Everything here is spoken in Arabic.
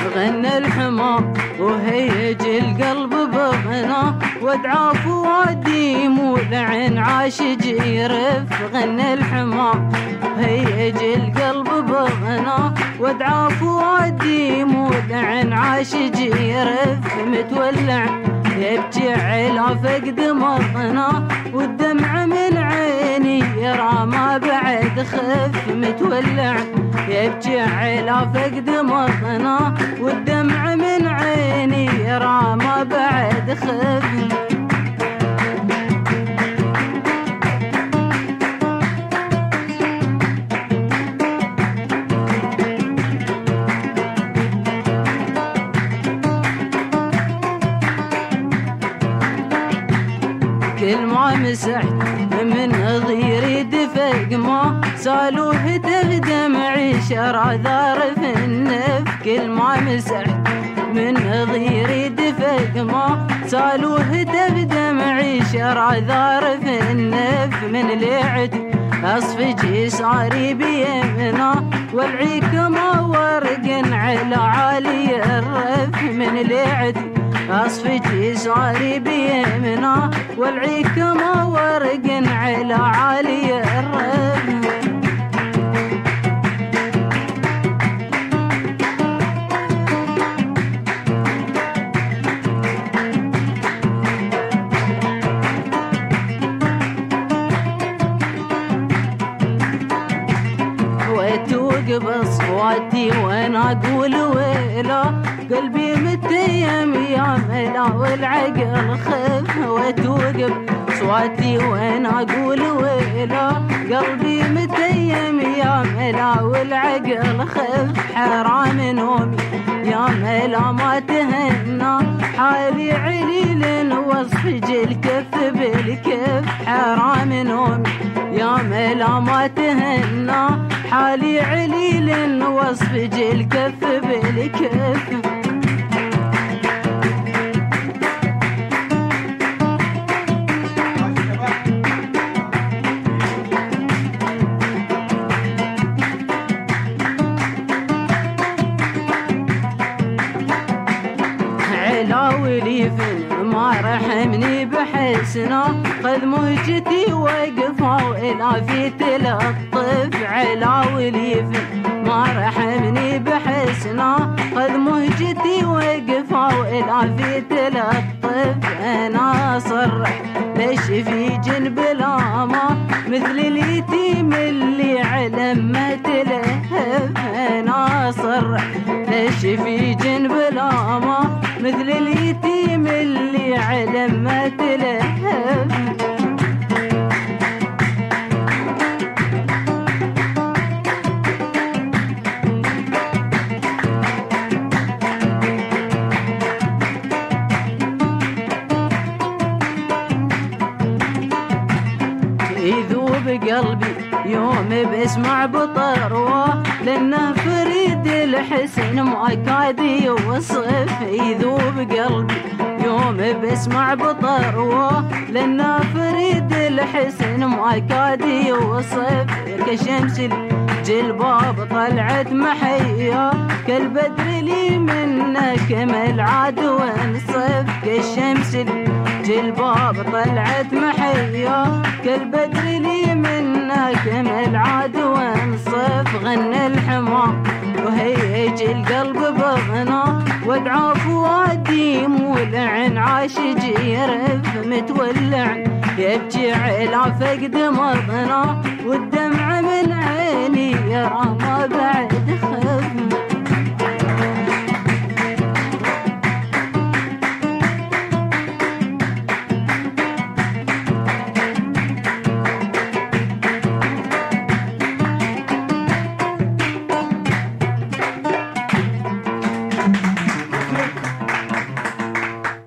غنى الحمام وهيج القلب بغنى وادعى فؤادي مولع عاشق يرف. غنى الحمام وهيج القلب بغنى وادعى فؤادي مولع عاشق يرف. متولع يبكي على فقد مرضنا والدمع من عيني يرى ما بعد خف. متولع يبكي على فقد مرضنا والدمع من عيني يرى ما بعد خف. كل ما مسحت من غيري دفق ما سالوه تهدمعي شرى ذارف النف. كل ما مسحت من غيري دفق ما سالوه تهدمعي شرى ذارف النف. من لعتي أصفجي صاري بيمنا والعيك ما ورق على عالي الرف. من لعتي أصفجي صاري بيمنا والعيك ما ورق على عالي الرف. بصواتي وانا اقول ويلا قلبي متيم يا ملا والعقل خف. وتوقف صواتي وانا اقول ويلا قلبي متيم يا ملا والعقل خف. حرام نومي يا ملا ما تهنى حالي عليل وصفج الكف بالكف. حرام نومي يا ملا ما تهنى حالي عليل وصفج الكف بالكف. علاولي فن ما رحمني بحسنا خذ مهجتي وقفها وإلا في تلطف. علاولي فن ما رحمني بحسنا خذ مهجتي وقفها وإلا في تلطف. أنا صرح ليش في جنب لاما مثل اليتيم اللي على ما تلهف. أنا صرح ليش في جنب لاما مثل اليتيم اللي على ما تلهف. يذوب قلبي يوم بسمع بطروه لأنه فريد الحسن ما كاد يوصف. يذوب قلبي يوم بسمع بطروه لأنه فريد الحسن ما كاد يوصف. كشمس الجلباب طلعت محيا كالبدر لي منك ملعاد وانصف. كالشمس الجلباب طلعت محيا كالبدر لي منك ملعاد وانصف. غنى الحمام وهيج القلب بغنى وادعى فؤادي مولع عاشق يرف. متولع يبكي على فقد مرضنا والدمع من عيني يرى ما بعد خف.